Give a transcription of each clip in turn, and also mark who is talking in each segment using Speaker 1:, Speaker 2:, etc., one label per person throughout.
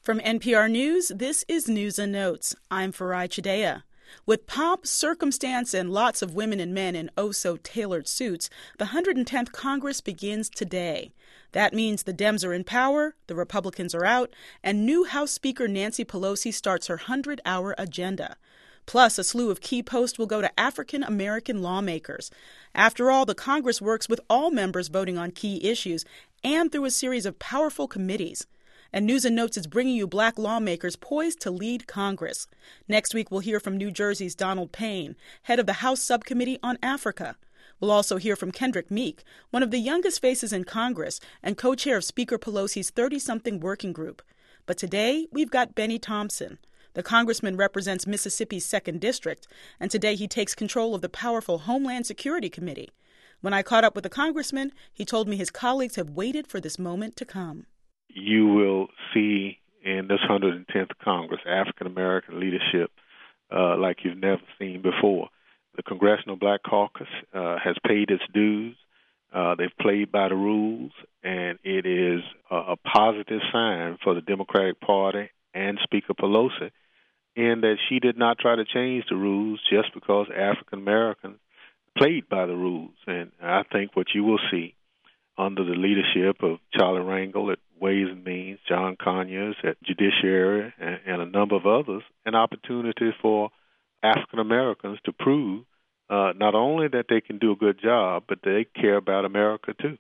Speaker 1: From NPR News, this is News and Notes. I'm Farai Chideya. With pomp, circumstance, and lots of women and men in oh-so-tailored suits, the 110th Congress begins today. That means the Dems are in power, the Republicans are out, and new House Speaker Nancy Pelosi starts her 100-hour agenda. Plus, a slew of key posts will go to African-American lawmakers. After all, the Congress works with all members voting on key issues and through a series of powerful committees. And News and Notes is bringing you black lawmakers poised to lead Congress. Next week, we'll hear from New Jersey's Donald Payne, head of the House Subcommittee on Africa. We'll also hear from Kendrick Meek, one of the youngest faces in Congress and co-chair of Speaker Pelosi's 30-something working group. But today, we've got Benny Thompson. The congressman represents Mississippi's 2nd District, and today he takes control of the powerful Homeland Security Committee. When I caught up with the congressman, he told me his colleagues have waited for this moment to come.
Speaker 2: You will see in this 110th Congress African-American leadership like you've never seen before. The Congressional Black Caucus has paid its dues. They've played by the rules, and it is a positive sign for the Democratic Party and Speaker Pelosi in that she did not try to change the rules just because African-Americans played by the rules. And I think what you will see under the leadership of Charlie Rangel at Ways and Means, John Conyers at Judiciary, and a number of others, an opportunity for African Americans to prove not only that they can do a good job, but they care about America too.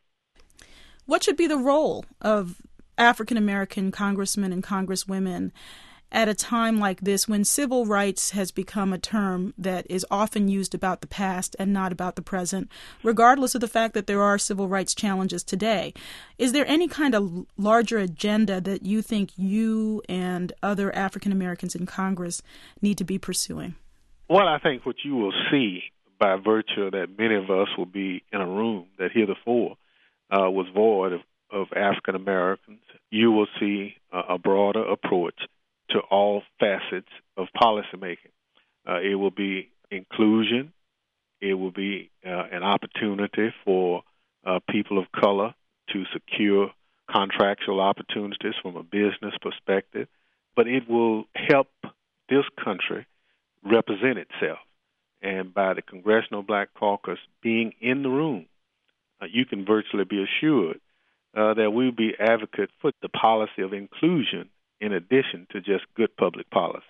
Speaker 1: What should be the role of African American congressmen and congresswomen at a time like this when civil rights has become a term that is often used about the past and not about the present, regardless of the fact that there are civil rights challenges today? Is there any kind of larger agenda that you think you and other African Americans in Congress need to be pursuing?
Speaker 2: Well, I think what you will see by virtue that many of us will be in a room that heretofore was void of African Americans, you will see a broader approach to all facets of policymaking. It will be inclusion. It will be an opportunity for people of color to secure contractual opportunities from a business perspective. But it will help this country represent itself. And by the Congressional Black Caucus being in the room, you can virtually be assured that we'll be advocates for the policy of inclusion in addition to just good public policy.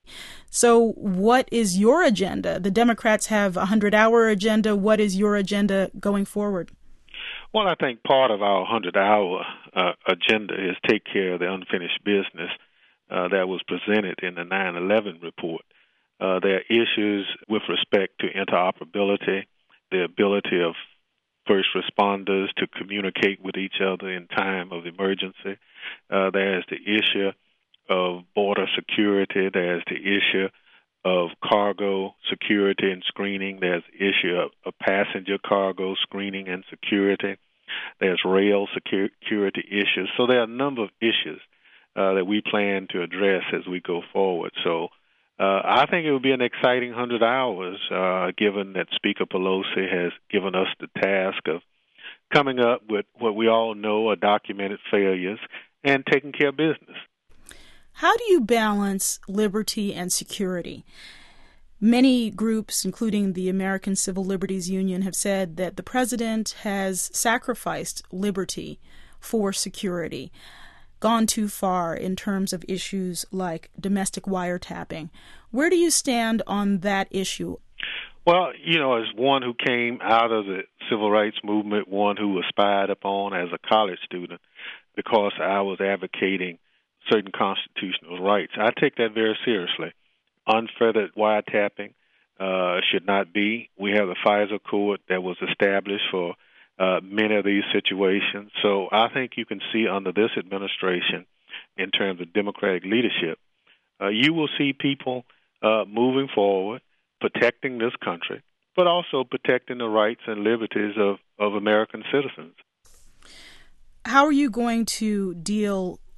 Speaker 1: So what is your agenda? The Democrats have a 100-hour agenda. What is your agenda going forward?
Speaker 2: Well, I think part of our 100-hour agenda is take care of the unfinished business that was presented in the 9/11 report. There are issues with respect to interoperability, the ability of first responders to communicate with each other in time of emergency. There's the issue of border security. There's the issue of cargo security and screening. There's the issue of passenger cargo screening and security. There's rail security issues. So there are a number of issues that we plan to address as we go forward. So I think it will be an exciting 100 hours, given that Speaker Pelosi has given us the task of coming up with what we all know are documented failures and taking care of business.
Speaker 1: How do you balance liberty and security? Many groups, including the American Civil Liberties Union, have said that the president has sacrificed liberty for security, gone too far in terms of issues like domestic wiretapping. Where do you stand on that issue?
Speaker 2: Well, as one who came out of the civil rights movement, one who was spied upon as a college student because I was advocating certain constitutional rights, I take that very seriously. Unfettered wiretapping should not be. We have the FISA court that was established for many of these situations. So I think you can see under this administration, in terms of Democratic leadership, you will see people moving forward, protecting this country, but also protecting the rights and liberties of American citizens.
Speaker 1: How are you going to deal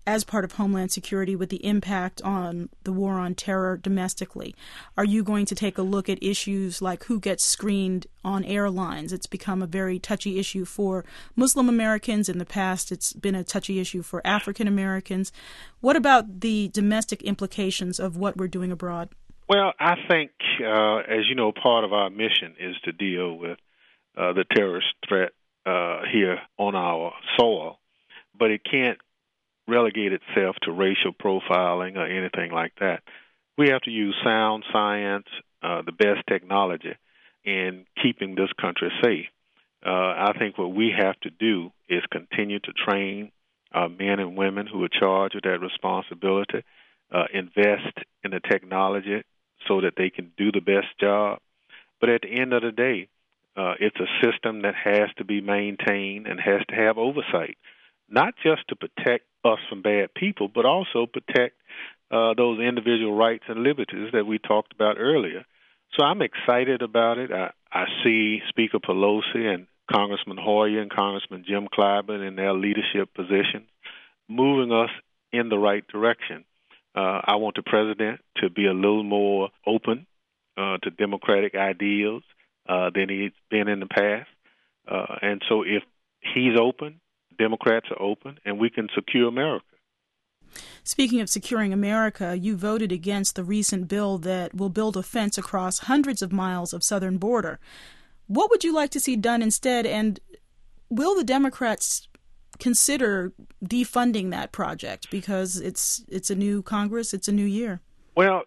Speaker 1: as part of Homeland Security with the impact on the war on terror domestically? Are you going to take a look at issues like who gets screened on airlines? It's become a very touchy issue for Muslim Americans. In the past, it's been a touchy issue for African Americans. What about the domestic implications of what we're doing abroad?
Speaker 2: Well, I think, as you know, part of our mission is to deal with the terrorist threat here on our soil, but it can't relegate itself to racial profiling or anything like that. We have to use sound science, the best technology, in keeping this country safe. I think what we have to do is continue to train men and women who are charged with that responsibility, invest in the technology so that they can do the best job. But at the end of the day, it's a system that has to be maintained and has to have oversight, not just to protect us from bad people, but also protect those individual rights and liberties that we talked about earlier. So I'm excited about it. I see Speaker Pelosi and Congressman Hoyer and Congressman Jim Clyburn in their leadership positions moving us in the right direction. I want the president to be a little more open to democratic ideals than he's been in the past. And so if he's open, Democrats are open, and we can secure America.
Speaker 1: Speaking of securing America, you voted against the recent bill that will build a fence across hundreds of miles of southern border. What would you like to see done instead, and will the Democrats consider defunding that project because it's a new Congress, it's a new year?
Speaker 2: Well,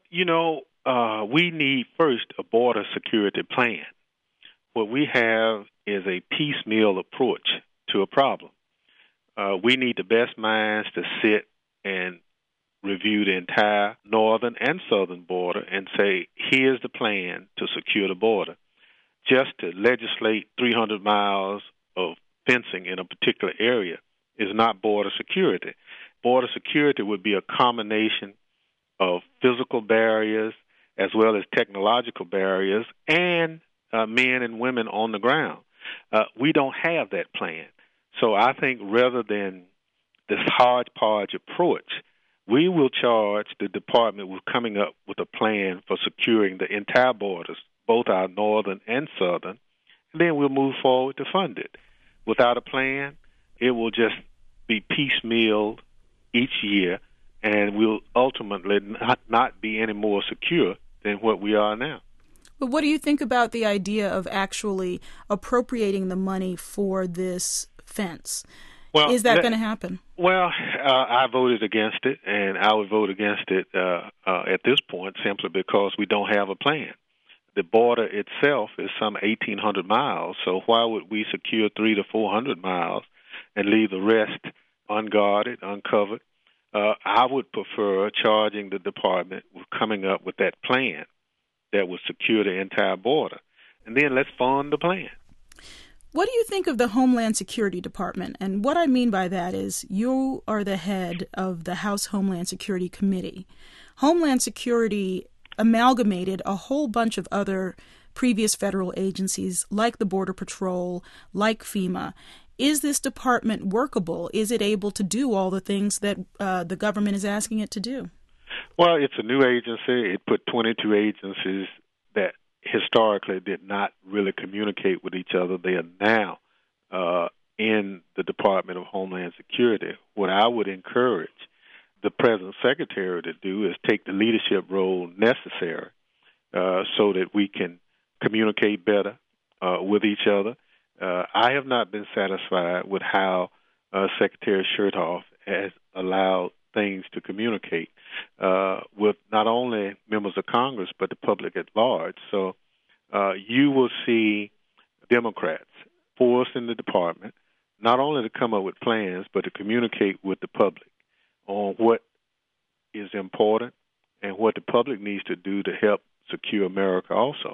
Speaker 2: we need first a border security plan. What we have is a piecemeal approach to a problem. We need the best minds to sit and review the entire northern and southern border and say, here's the plan to secure the border. Just to legislate 300 miles of fencing in a particular area is not border security. Border security would be a combination of physical barriers as well as technological barriers and men and women on the ground. We don't have that plan. So I think rather than this hodgepodge approach, we will charge the department with coming up with a plan for securing the entire borders, both our northern and southern, and then we'll move forward to fund it. Without a plan, it will just be piecemealed each year, and we'll ultimately not be any more secure than what we are now.
Speaker 1: But what do you think about the idea of actually appropriating the money for this fence?
Speaker 2: Well,
Speaker 1: is that going to happen?
Speaker 2: Well, I voted against it, and I would vote against it at this point simply because we don't have a plan. The border itself is some 1,800 miles, so why would we secure 300 to 400 miles and leave the rest unguarded, uncovered? I would prefer charging the department with coming up with that plan that would secure the entire border, and then let's fund the plan.
Speaker 1: What do you think of the Homeland Security Department? And what I mean by that is you are the head of the House Homeland Security Committee. Homeland Security amalgamated a whole bunch of other previous federal agencies like the Border Patrol, like FEMA. Is this department workable? Is it able to do all the things that the government is asking it to do?
Speaker 2: Well, it's a new agency. It put 22 agencies that historically did not really communicate with each other. They are now in the Department of Homeland Security. What I would encourage the President Secretary to do is take the leadership role necessary so that we can communicate better with each other. I have not been satisfied with how Secretary Chertoff has allowed things to communicate with not only members of Congress but the public at large. So you will see Democrats forced in the department not only to come up with plans but to communicate with the public on what is important and what the public needs to do to help secure America also.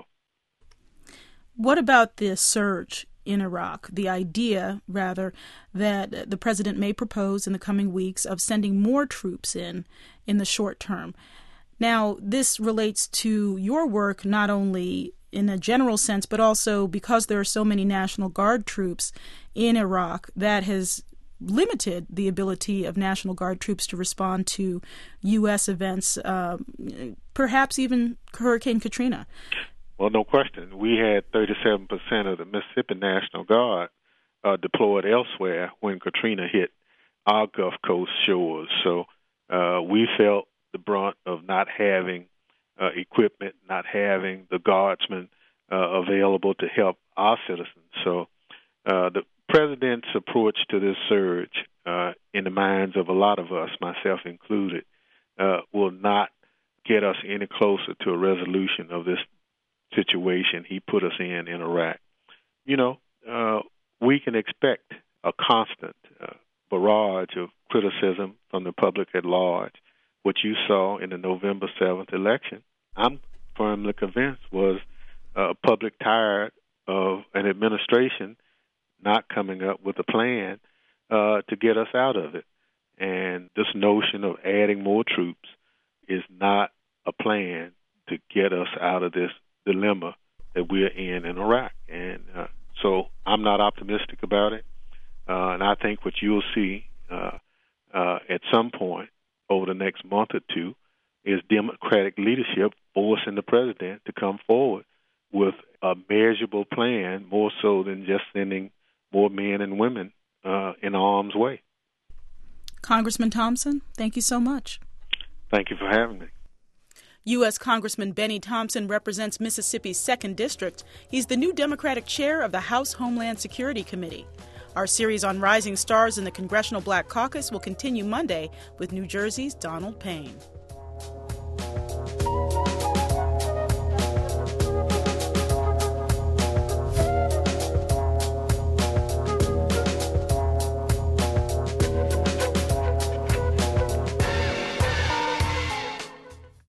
Speaker 1: What about this surge in Iraq, the idea, rather, that the president may propose in the coming weeks of sending more troops in the short term? Now, this relates to your work not only in a general sense, but also because there are so many National Guard troops in Iraq, that has limited the ability of National Guard troops to respond to U.S. events, perhaps even Hurricane Katrina.
Speaker 2: Well, no question. We had 37% of the Mississippi National Guard deployed elsewhere when Katrina hit our Gulf Coast shores. So we felt the brunt of not having equipment, not having the guardsmen available to help our citizens. So the president's approach to this surge, in the minds of a lot of us, myself included, will not get us any closer to a resolution of this situation he put us in Iraq. You know, we can expect a constant barrage of criticism from the public at large. What you saw in the November 7th election, I'm firmly convinced, was a public tired of an administration not coming up with a plan to get us out of it. And this notion of adding more troops is not a plan to get us out of this dilemma that we're in Iraq. And so I'm not optimistic about it. And I think what you'll see at some point over the next month or two is Democratic leadership forcing the president to come forward with a measurable plan, more so than just sending more men and women in harm's way.
Speaker 1: Congressman Thompson, thank you so much.
Speaker 2: Thank you for having me.
Speaker 1: U.S. Congressman Benny Thompson represents Mississippi's 2nd District. He's the new Democratic chair of the House Homeland Security Committee. Our series on rising stars in the Congressional Black Caucus will continue Monday with New Jersey's Donald Payne.